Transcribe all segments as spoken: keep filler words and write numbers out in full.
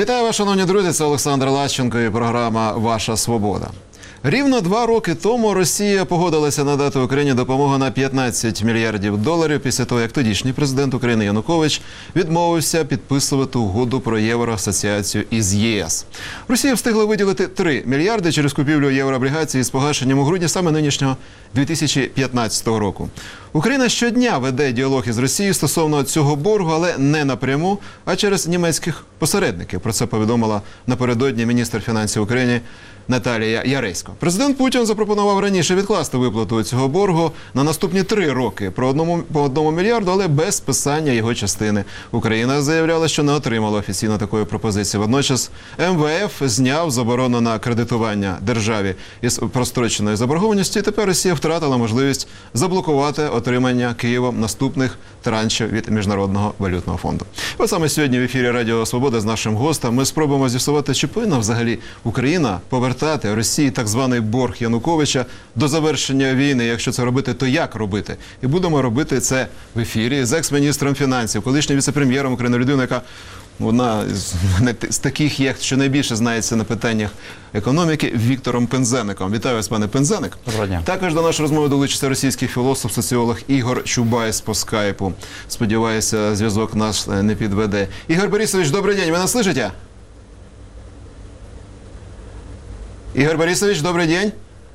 Вітаю вас, шановні друзі, це Олександр Лащенко і програма «Ваша свобода». Рівно два роки тому Росія погодилася надати Україні допомогу на п'ятнадцять мільярдів доларів після того, як тодішній президент України Янукович відмовився підписувати угоду про євроасоціацію із ЄС. Росія встигла виділити три мільярди через купівлю єврооблігацій з погашенням у грудні саме нинішнього дві тисячі п'ятнадцятого року. Україна щодня веде діалог із Росією стосовно цього боргу, але не напряму, а через німецьких посередників. Про це повідомила напередодні міністр фінансів України Наталія Яресько. Президент Путін запропонував раніше відкласти виплату цього боргу на наступні три роки про одному, по одному мільярду, але без списання його частини. Україна заявляла, що не отримала офіційно такої пропозиції. Водночас ем ве еф зняв заборону на кредитування державі із простроченою заборгованістю, і тепер Росія втратила можливість заблокувати отримання Києвом наступних траншів від Міжнародного валютного фонду. От саме сьогодні в ефірі Радіо Свобода з нашим гостем ми спробуємо з'ясувати, чи повинна взагалі Україна повертати Росії так званий борг Януковича до завершення війни. Якщо це робити, то як робити? І будемо робити це в ефірі з екс-міністром фінансів, колишнім віце-прем'єром України, людиною, яка вона з таких є, що найбільше знається на питаннях економіки, Віктором Пинзеником. Вітаю вас, пане Пинзеник. Доброго дня. Також до нашої розмови долучиться російський філософ, соціолог Ігор Чубайс по скайпу. Сподіваюся, зв'язок наш не підведе. Ігор Борисович, добрий день, ви нас слышите? Ігор Борисович, добрий день.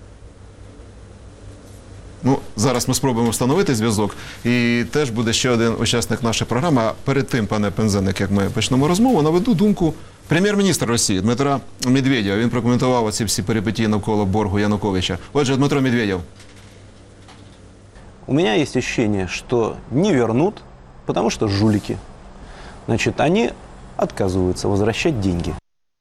Ну, зараз ми спробуємо встановити зв'язок. І теж буде ще один учасник нашої програми. А перед тим, пане Пинзеник, як ми почнемо розмову, наведу думку прем'єр-міністра Росії Дмитра Медведєва. Він прокоментував оці всі перипетії навколо боргу Януковича. Отже, Дмитро Медведєв. У меня есть ощущение, что не вернут, потому что жулики. Значит, они отказываются возвращать деньги.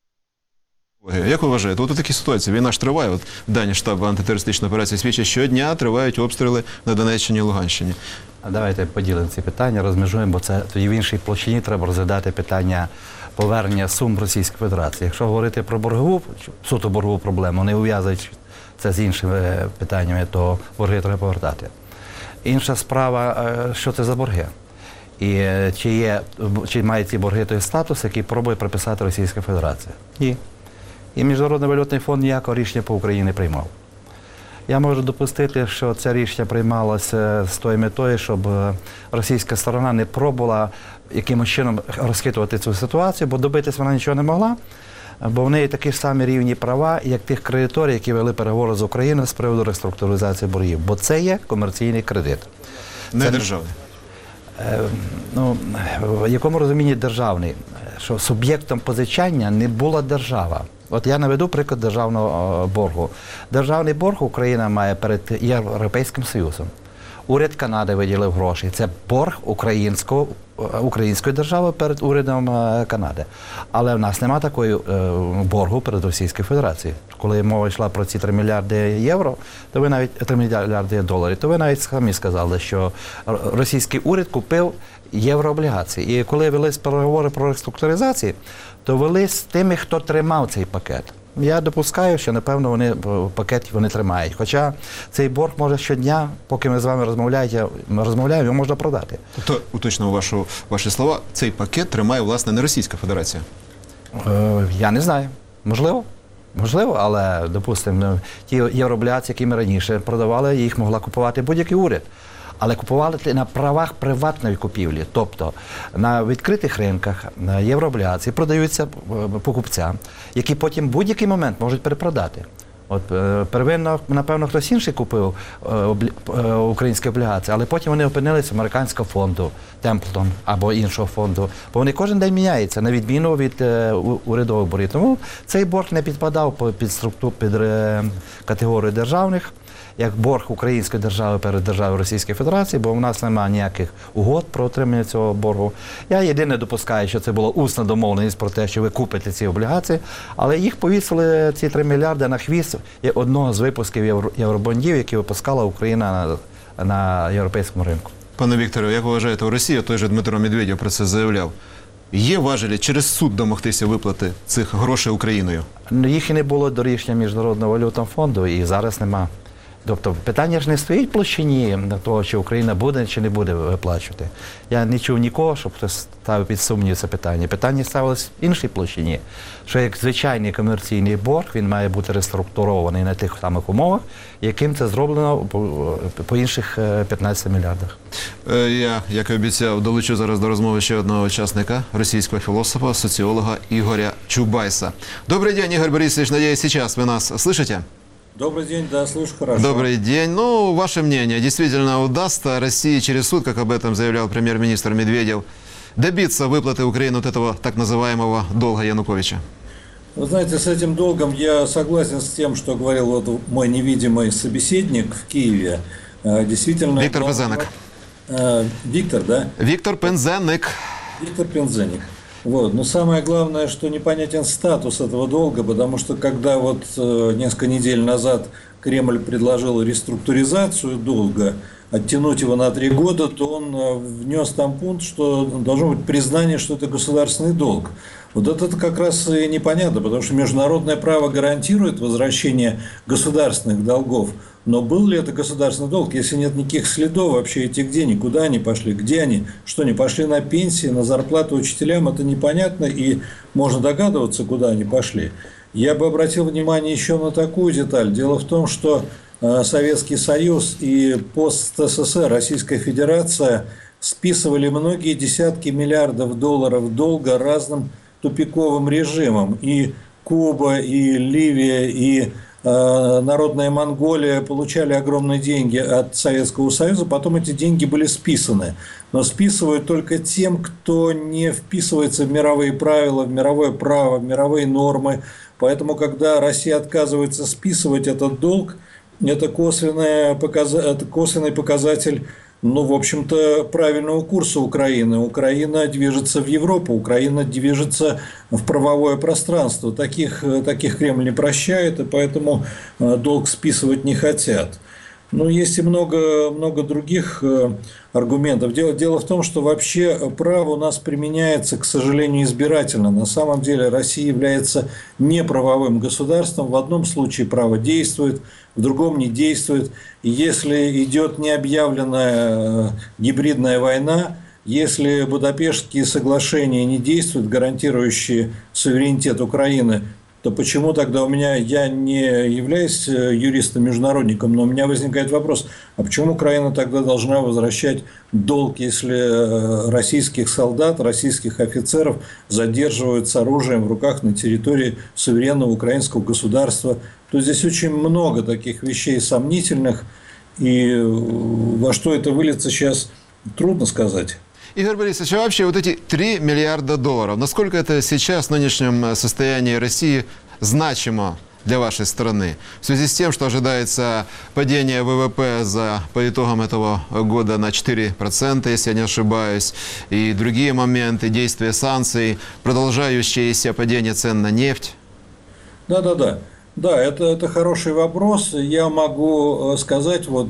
Як ви вважаєте, от у такій ситуації війна ж триває, от дані штабу антитерористичної операції свідчать, щодня тривають обстріли на Донеччині і Луганщині. Давайте поділимо ці питання, розмежуємо, бо це тоді в іншій площині треба розглядати питання повернення сум Російської Федерації. Якщо говорити про боргову, суто боргову проблему, не ув'язуючи це з іншими питаннями, то борги треба повертати. Інша справа, що це за борги? І чи, є, чи мають ці борги той статус, який пробує приписати Російська Федерація? Ні. І Міжнародний валютний фонд ніякого рішення по Україні не приймав. Я можу допустити, що це рішення приймалося з тою метою, щоб російська сторона не пробувала якимось чином розхитувати цю ситуацію, бо добитись вона нічого не могла, бо в неї такі ж самі рівні права, як тих кредиторів, які вели переговори з Україною з приводу реструктуризації боргів. Бо це є комерційний кредит. Не це державний. Ну, в якому розумінні державний? Що суб'єктом позичання не була держава. От я наведу приклад державного боргу. Державний борг Україна має перед Європейським Союзом. Уряд Канади виділив гроші. Це борг українського, української держави перед урядом Канади. Але в нас немає такої боргу перед Російською Федерацією. Коли мова йшла про ці три мільярди євро, то ви навіть три мільярди доларів, то ви навіть самі сказали, що російський уряд купив єврооблігації. І коли велись переговори про реструктуризацію, то вели з тими, хто тримав цей пакет. Я допускаю, що, напевно, вони в пакеті вони тримають. Хоча цей борг може щодня, поки ми з вами розмовляємо, розмовляємо, його можна продати. Тобто, уточнимо вашу, ваші слова, цей пакет тримає, власне, не Російська Федерація? Е, я не знаю. Можливо. Можливо, але, допустимо, ті єврооблігації, які ми раніше продавали, їх могла купувати будь-який уряд. Але купували на правах приватної купівлі. Тобто на відкритих ринках єврооблігації продаються покупцям, які потім в будь-який момент можуть перепродати. От первинно, напевно, хтось інший купив українські облігації, але потім вони опинилися в американського фонду, Темплтон або іншого фонду, бо вони кожен день міняються, на відміну від урядових боргів. Тому цей борг не підпадав під структуру, під категорію державних, як борг української держави перед державою Російської Федерації, бо в нас немає ніяких угод про отримання цього боргу. Я єдине допускаю, що це була усна домовленість про те, що ви купите ці облігації, але їх повісили, ці три мільярди, на хвіст одного з випусків євро, євробондів, які випускала Україна на, на європейському ринку. Пане Вікторе, як ви вважаєте, у Росії, той же Дмитро Медведєв про це заявляв, є важелі через суд домогтися виплати цих грошей Україною? Їх і не було до рішення Міжнародного валютного фонду, і зараз нема. Тобто питання ж не стоїть в площині того, чи Україна буде чи не буде виплачувати. Я не чув нікого, щоб хтось ставив під сумнів це питання. Питання ставилось в іншій площині, що як звичайний комерційний борг, він має бути реструктурований на тих самих умовах, яким це зроблено по, по інших п'ятнадцяти мільярдах. Я, як і обіцяв, долучу зараз до розмови ще одного учасника, російського философа, социолога Игоря Чубайса. Добрый день, Игорь Борисович, надеюсь, сейчас вы нас слышите? Добрый день, да, слышу хорошо. Добрый день. Ну, ваше мнение, действительно удастся России через суд, как об этом заявлял премьер-министр Медведев, добиться выплаты Украины вот этого так называемого долга Януковича? Вы знаете, с этим долгом я согласен с тем, что говорил вот мой невидимый собеседник в Киеве. Действительно... Виктор Пензенник. Виктор, да? Виктор Пензенник. Виктор Пензенник. Вот. Но самое главное, что непонятен статус этого долга, потому что когда вот э, несколько недель назад Кремль предложил реструктуризацию долга, оттянуть его на три года, то он э, внес там пункт, что должно быть признание, что это государственный долг. Вот это как раз и непонятно, потому что международное право гарантирует возвращение государственных долгов. Но был ли это государственный долг, если нет никаких следов вообще этих денег, куда они пошли, где они, что они пошли на пенсии, на зарплату учителям, это непонятно и можно догадываться, куда они пошли. Я бы обратил внимание еще на такую деталь. Дело в том, что Советский Союз и пост-СССР, Российская Федерация списывали многие десятки миллиардов долларов долга разным тупиковым режимам. И Куба, и Ливия, и Народная Монголия получали огромные деньги от Советского Союза, потом эти деньги были списаны. Но списывают только тем, кто не вписывается в мировые правила, в мировое право, в мировые нормы. Поэтому, когда Россия отказывается списывать этот долг, это косвенный показатель, ну, в общем-то, правильного курса Украины. Украина движется в Европу, Украина движется в правовое пространство. Таких, таких Кремль не прощает, и поэтому долг списывать не хотят. Но есть и много, много других аргументов. Дело, дело в том, что вообще право у нас применяется, к сожалению, избирательно. На самом деле Россия является неправовым государством. В одном случае право действует, в другом не действует. И если идет необъявленная гибридная война, если Будапештские соглашения не действуют, гарантирующие суверенитет Украины, то почему тогда у меня, я не являюсь юристом-международником, но у меня возникает вопрос, а почему Украина тогда должна возвращать долг, если российских солдат, российских офицеров задерживают с оружием в руках на территории суверенного украинского государства? То здесь очень много таких вещей сомнительных, и во что это выльется сейчас, трудно сказать. Игорь Борисович, а вообще вот эти три миллиарда долларов, насколько это сейчас в нынешнем состоянии России значимо для вашей страны? В связи с тем, что ожидается падение ВВП за, по итогам этого года на четыре процента, если я не ошибаюсь, и другие моменты, действия санкций, продолжающееся падение цен на нефть? Да-да-да. Да, это, это хороший вопрос. Я могу сказать, вот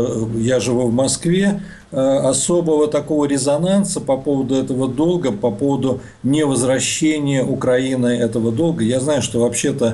я живу в Москве, особого такого резонанса по поводу этого долга, по поводу невозвращения Украины этого долга. Я знаю, что вообще-то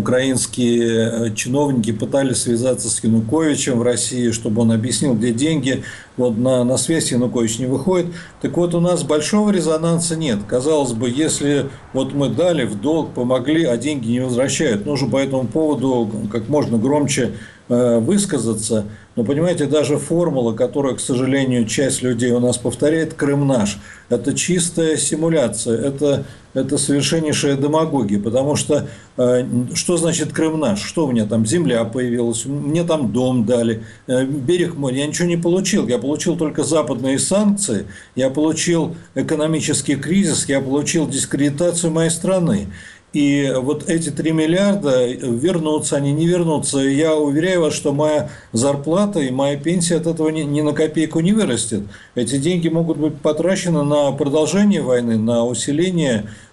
украинские чиновники пытались связаться с Януковичем в России, чтобы он объяснил, где деньги. Вот на, на связь Янукович не выходит. Так вот, у нас большого резонанса нет. Казалось бы, если вот мы дали в долг, помогли, а деньги не возвращают, нужно по этому поводу как можно громче э, высказаться. Но, понимаете, даже формула, которую, к сожалению, часть людей у нас повторяет, Крым наш, это чистая симуляция, это, это совершеннейшая демагогия, потому что э, что значит Крым наш? Что у меня там, земля появилась, мне там дом дали, э, берег моря, я ничего не получил, я получил только западные санкции, я получил экономический кризис, я получил дискредитацию моей страны. И вот эти три миллиарда, вернутся они, не вернутся. Я уверяю вас, что моя зарплата и моя пенсия от этого ни, ни на копейку не вырастет. Эти деньги могут быть потрачены на продолжение войны, на усиление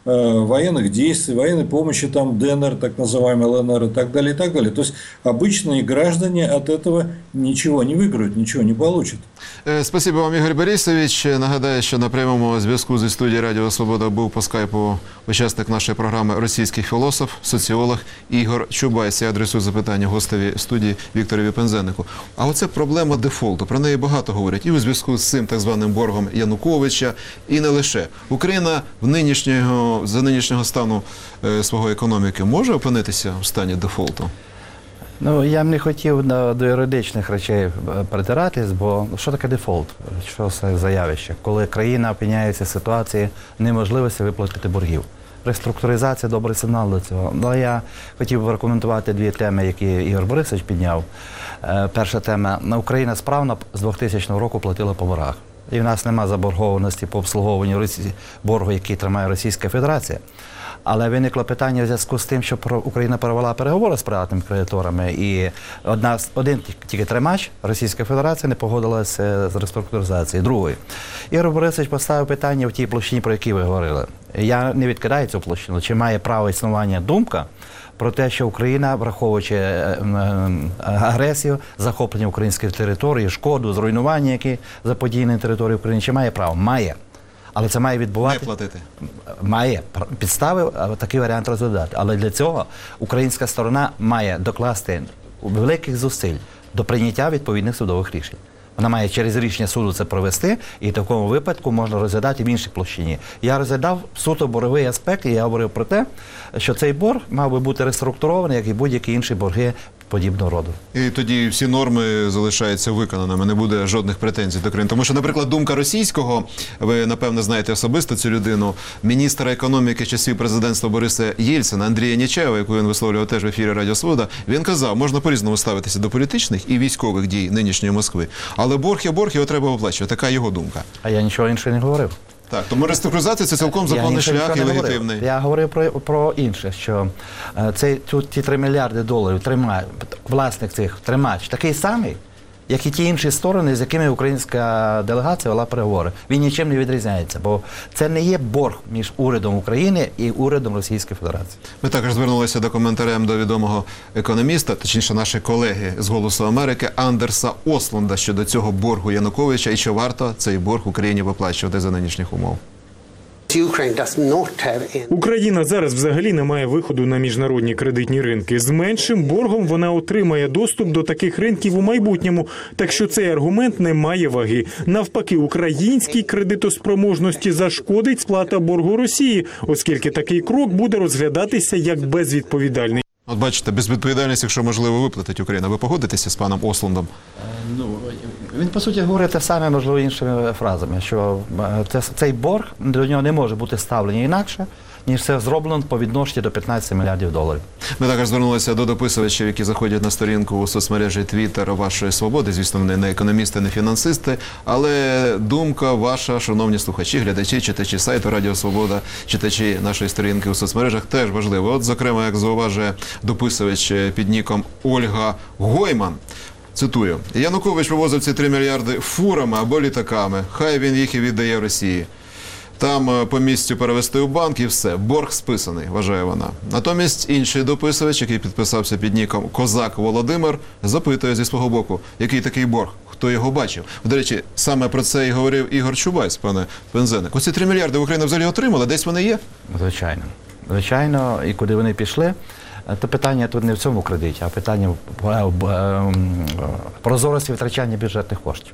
э, военных действий, военной помощи, там ДНР, так называемый ЛНР и так далее, и так далее. То есть обычные граждане от этого ничего не выиграют, ничего не получат. Е, Спасибо вам, Ігор Борисович. Нагадаю, що на прямому зв'язку зі студією Радіо Свобода був по скайпу учасник нашої програми російський філософ, соціолог Ігор Чубайс. Я адресую запитання гостеві студії Вікторові Пинзенику. А оце проблема дефолту. Про неї багато говорять. І у зв'язку з цим так званим боргом Януковича, і не лише. Україна в нинішнього, за нинішнього стану е, свого економіки може опинитися в стані дефолту? Ну, я б не хотів до, до юридичних речей притиратись, бо що таке дефолт? Що це за явище? Коли країна опиняється в ситуації неможливості виплатити боргів. Реструктуризація – добрий сигнал до цього. Ну, я хотів би рекомендувати дві теми, які Ігор Борисович підняв. Е, перша тема. Україна справно з двохтисячного року платила по боргах. І в нас немає заборгованості по обслуговуванню Росії, боргу, який тримає Російська Федерація. Але виникло питання в зв'язку з тим, що Україна провела переговори з приватними кредиторами, і одна, один тільки тримач, Російська Федерація, не погодилася з реструктуризацією. Другий. Ігор Борисович поставив питання в тій площині, про які ви говорили. Я не відкидаю цю площину. Чи має право існування думка про те, що Україна, враховуючи агресію, захоплення української території, шкоду, зруйнування, які заподіяні на території України, чи має право? Має. Але це має відбувати. Не платити. Має підстави такий варіант розглядати. Але для цього українська сторона має докласти великих зусиль до прийняття відповідних судових рішень. Вона має через рішення суду це провести, і в такому випадку можна розглядати в іншій площині. Я розглядав суто борговий аспект, і я говорив про те, що цей борг мав би бути реструктурований, як і будь-які інші борги подібного роду. І тоді всі норми залишаються виконаними, не буде жодних претензій до країни. Тому що, наприклад, думка російського, ви, напевно, знаєте особисто цю людину, міністра економіки часів президентства Бориса Єльцина, Андрія Нечаєва, яку він висловлював теж в ефірі Радіо Свобода, він казав, можна по-різному ставитися до політичних і військових дій нинішньої Москви, але борг є борг, його треба оплачувати. Така його думка. А я нічого іншого не говорив. Так, тому реструктуризація – це цілком законний шлях і легітимний. Я говорив про, про інше, що е, цей, тут ті три мільярди доларів, трима, власник цих тримач, такий самий, як і ті інші сторони, з якими українська делегація вела переговори. Він нічим не відрізняється, бо це не є борг між урядом України і урядом Російської Федерації. Ми також звернулися до коментарем до відомого економіста, точніше наші колеги з «Голосу Америки» Андерса Ослунда щодо цього боргу Януковича і що варто цей борг Україні виплачувати за нинішніх умов. Україна зараз взагалі не має виходу на міжнародні кредитні ринки. З меншим боргом вона отримає доступ до таких ринків у майбутньому. Так що цей аргумент не має ваги. Навпаки, українській кредитоспроможності зашкодить сплата боргу Росії, оскільки такий крок буде розглядатися як безвідповідальний. От бачите, безвідповідальність, якщо можливо, виплатить Україна. Ви погодитеся з паном Ослундом? Ну, він, по суті, говорить те саме, можливо, іншими фразами, що це, цей борг до нього не може бути ставлені інакше, ніж це зроблено по відношенню до п'ятнадцяти мільярдів доларів. Ми також звернулися до дописувачів, які заходять на сторінку у соцмережі Twitter вашої свободи. Звісно, вони не економісти, не фінансисти, але думка ваша, шановні слухачі, глядачі, читачі сайту Радіо Свобода, читачі нашої сторінки у соцмережах теж важливо. От, зокрема, як зауважує дописувач під ніком Ольга Гойман, цитую, Янукович вивозив ці три мільярди фурами або літаками, хай він їх і віддає Росії. Там по місцю перевести у банк і все. Борг списаний, вважає вона. Натомість інший дописувач, який підписався під ніком Козак Володимир, запитує зі свого боку, який такий борг, хто його бачив. До речі, саме про це і говорив Ігор Чубайс, пане Пинзеник. Оці три мільярди Україна взагалі отримала, десь вони є? Звичайно. Звичайно, і куди вони пішли, то питання тут не в цьому кредиті, а питання в прозорості витрачання бюджетних коштів.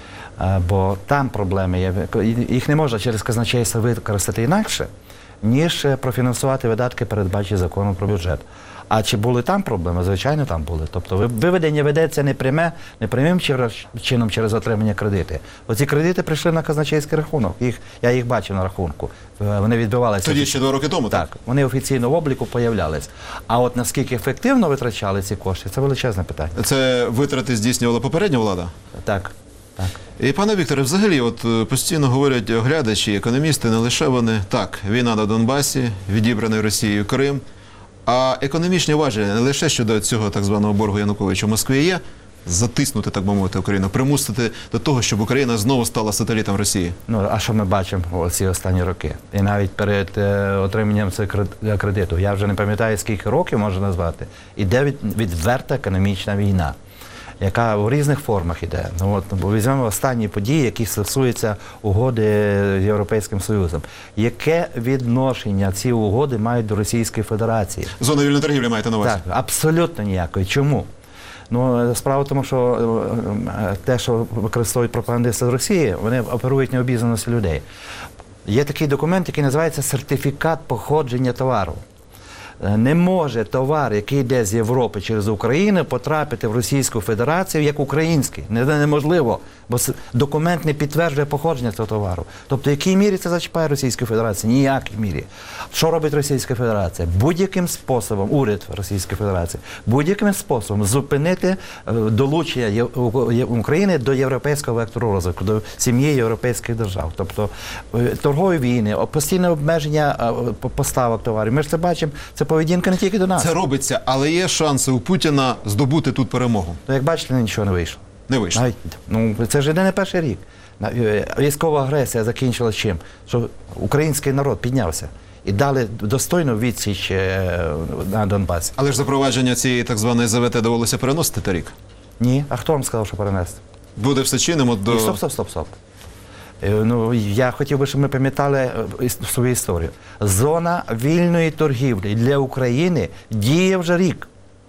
Бо там проблеми є. Їх не можна через казначейство використати інакше, ніж профінансувати видатки, передбачені законом про бюджет. А чи були там проблеми? Звичайно, там були. Тобто виведення ведеться не пряме, не прямим чином через отримання кредити. Оці кредити прийшли на казначейський рахунок. Їх, я їх бачив на рахунку. Вони відбивалися. Тоді ще два роки тому, так? Так. Вони офіційно в обліку появлялись. А от наскільки ефективно витрачали ці кошти, це величезне питання. Це витрати здійснювала попередня влада? Так. Так. І, пане Вікторе, взагалі, от постійно говорять глядачі, економісти, не лише вони, так, війна на Донбасі, відібраний Росією Крим, а економічні важелі не лише щодо цього так званого боргу Януковича в Москві є, затиснути, так би мовити, Україну, примусити до того, щоб Україна знову стала сателітом Росії? Ну, а що ми бачимо у ці останні роки? І навіть перед е, отриманням цього кред- кредиту, я вже не пам'ятаю, скільки років можна назвати, іде від, відверта економічна війна, яка в різних формах іде. Ну, от, бо візьмемо останні події, які стосуються угоди з Європейським Союзом. Яке відношення ці угоди мають до Російської Федерації? Зона вільної торгівлі маєте на увазі? Так, абсолютно ніякої. Чому? Ну, справа в тому, що е, те, що використовують пропагандисти з Росії, вони оперують необізнаності людей. Є такий документ, який називається сертифікат походження товару. Не може товар, який йде з Європи через Україну, потрапити в Російську Федерацію як український. Не- Неможливо, бо с- документ не підтверджує походження цього товару. Тобто, в якій мірі це зачіпає Російську Федерацію? Ніякій мірі. Що робить Російська Федерація? Будь-яким способом, уряд Російської Федерації, будь-яким способом зупинити е, долучення Є- У- Є- України до європейського вектору розвитку, до сім'ї європейських держав. Тобто е, торгові війни, о- постійне обмеження е, по- поставок товарів. Ми ж це бачимо, це поведінка не тільки до нас. Це робиться, але є шанси у Путіна здобути тут перемогу. Ну, як бачите, нічого не вийшло. Не вийшло. Навіть, ну, це ж йде не перший рік. На- е, Військова агресія закінчилась чим? Що український народ піднявся і дали достойну відсіч е, на Донбасі. Але ж запровадження цієї так званої ЗВТ довелося переносити та рік. Ні. А хто вам сказав, що перенести? Буде все чином от до... Ні, стоп, стоп, стоп, стоп. Е, Ну, я хотів би, щоб ми пам'ятали е, іс- свою історію. Зона вільної торгівлі для України діє вже рік.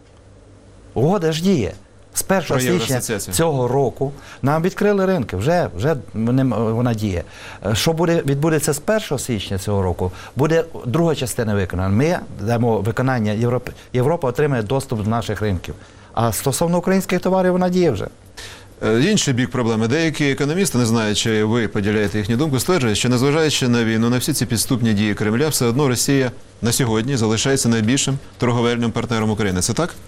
Угода ж діє. З першого Про січня Євроасоціацію. цього року нам відкрили ринки, вже, вже вони- вона діє. Е, Що буде, відбудеться з першого січня цього року, буде друга частина виконана. Ми дамо виконання, Європа, Європа отримає доступ до наших ринків. А стосовно українських товарів, вона діє вже. Е, Інший бік проблеми. Деякі економісти, не знаю, чи ви поділяєте їхню думку, стверджують, що незважаючи на війну, на всі ці підступні дії Кремля, все одно Росія на сьогодні залишається найбільшим торговельним партнером України. Це так?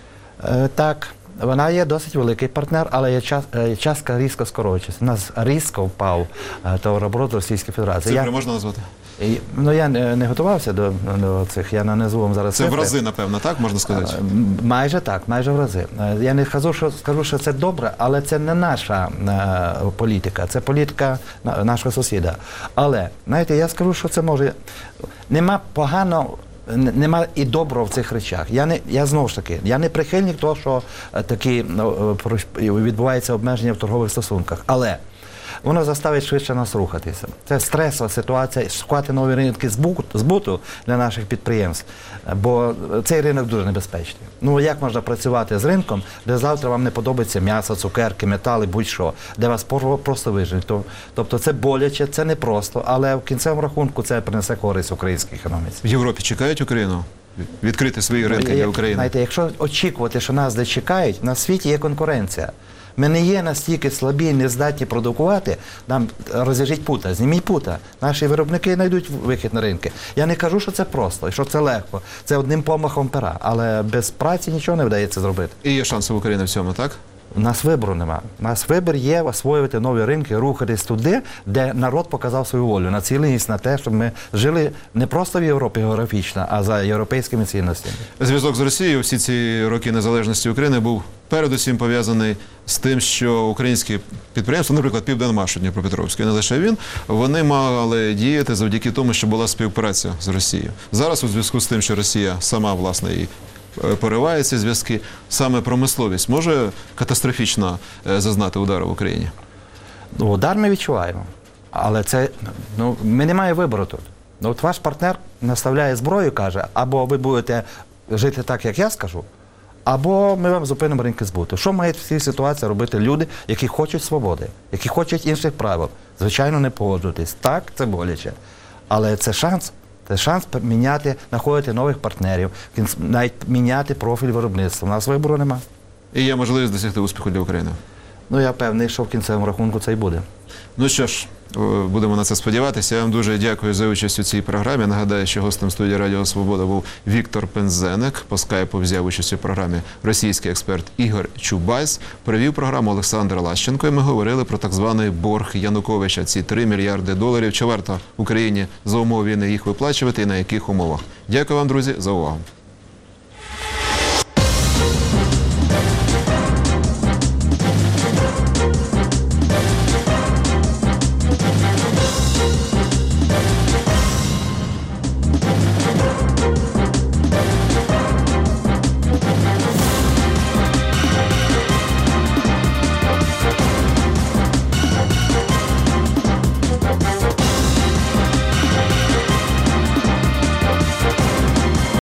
Е, Так, вона є досить великий партнер, але є час, е, частка різко скорочується. У нас різко впав е, товарооборот Російської Федерації. Цифри Я, можна назвати? і- ну, я не, не готувався до, до цих, я не назву вам зараз Це в цифри. рази, напевно, так можна сказати? М, Майже так, майже в рази. Е, Я не скажу, що, скажу, що це добре, але це не наша е, політика, це політика на- нашого сусіда. Але, знаєте, я скажу, що це може... Нема погано, н- нема і доброго в цих речах. Я, не, я знову ж таки, я не прихильник того, що е, такі ну, е, про- відбувається обмеження в торгових стосунках. Але воно заставить швидше нас рухатися. Це стресова ситуація, шукати нові ринки збуту, збуту для наших підприємств, бо цей ринок дуже небезпечний. Ну як можна працювати з ринком, де завтра вам не подобається м'ясо, цукерки, метали, будь-що, де вас пор- просто виженуть. То- Тобто це боляче, це непросто, але в кінцевому рахунку це принесе користь українській економіці. В Європі чекають Україну? Відкрити свої ринки для України? Знаєте, якщо очікувати, що нас де чекають, на світі є конкуренція. Ми не є настільки слабі, не здатні продукувати, нам розв'яжіть пута, зніміть пута. Наші виробники знайдуть вихід на ринки. Я не кажу, що це просто, і що це легко. Це одним помахом пера, але без праці нічого не вдається зробити. І є шанси в Україні в цьому, так? У нас вибору нема. У нас вибір є освоювати нові ринки, рухатись туди, де народ показав свою волю, націленість на те, щоб ми жили не просто в Європі географічно, а за європейськими цінностями. Зв'язок з Росією всі ці роки незалежності України був передусім пов'язаний з тим, що українські підприємства, наприклад, Південмаш у Дніпропетровську, і не лише він, вони мали діяти завдяки тому, що була співпраця з Росією. Зараз у зв'язку з тим, що Росія сама, власне, і е, пориває ці зв'язки, саме промисловість може катастрофічно е, зазнати удару в Україні? Ну, удар ми відчуваємо. Але це, ну, ми не маємо вибору тут. Ну, от ваш партнер наставляє зброю і каже, або ви будете жити так, як я скажу, або ми вам зупинимо ринки збуту. Що мають в цій ситуації робити люди, які хочуть свободи, які хочуть інших правил? Звичайно, не погоджуватись. Так, це боляче. Але це шанс. Це шанс міняти, знаходити нових партнерів, кінц- навіть міняти профіль виробництва. У нас вибору нема. І є можливість досягти успіху для України. Ну, я певний, що в кінцевому рахунку це і буде. Ну що ж, е, будемо на це сподіватися. Я вам дуже дякую за участь у цій програмі. Нагадаю, що гостем студії Радіо Свобода був Віктор Пинзеник. По скайпу взяв участь у програмі російський експерт Ігор Чубайс. Провів програму Олександр Лащенко. І ми говорили про так званий борг Януковича. Ці три мільярди доларів. Чи варто Україні за умов війни їх виплачувати і на яких умовах? Дякую вам, друзі, за увагу.